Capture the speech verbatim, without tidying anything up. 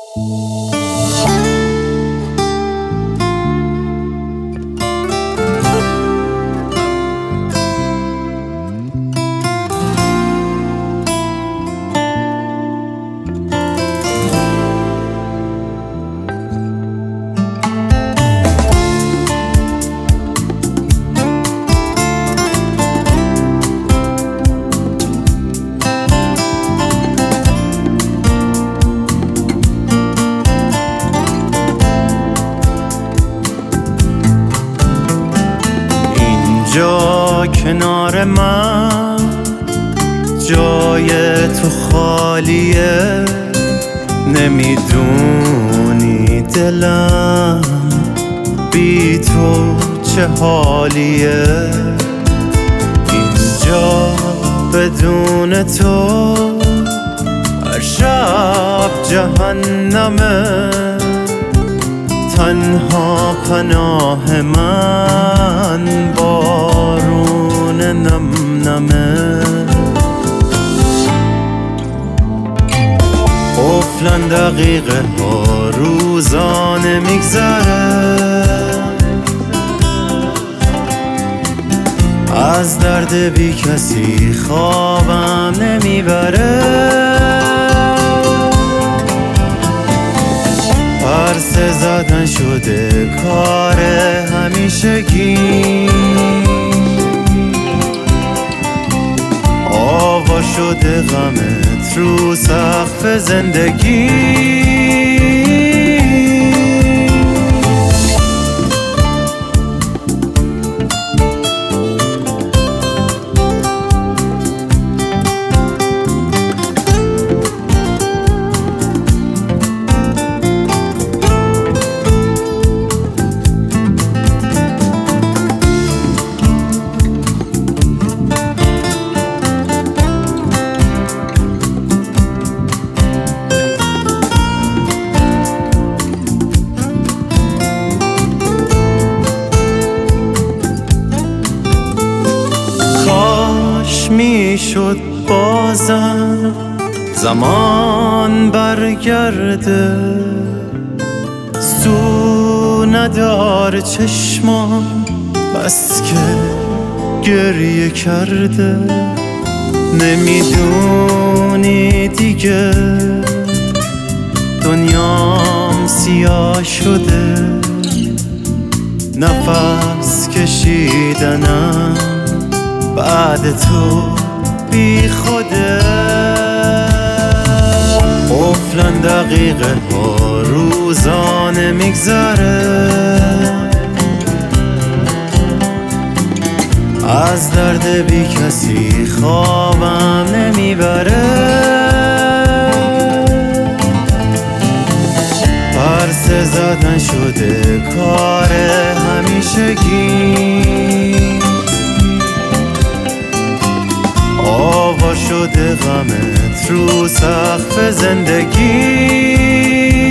جا کنار من جای تو خالیه، نمیدونی دلم بی تو چه حالیه. اینجا بدون تو هر شب جهنمه، تنها پناه من بارون نم نمه. قفلن دقیقه ها روزانه میگذره، از درد بی کسی خوابم نمیبره. پرسه زدن شده کار همیشگی، آوا شده غمت رو سقف زندگی. میشد بازم زمان برگرده، سو نداره چشمام بس که گریه کرده. نمیدونی دیگه دنیام سیاه شده، نفس کشیدنم بعد تو بی خوده. قفلن دقیقه ها روزانه میگذره، از درد بی کسی خوابم نمیبره. پرسه زدن شده کار همیشگی، آوا شده غمت رو سقف زندگی.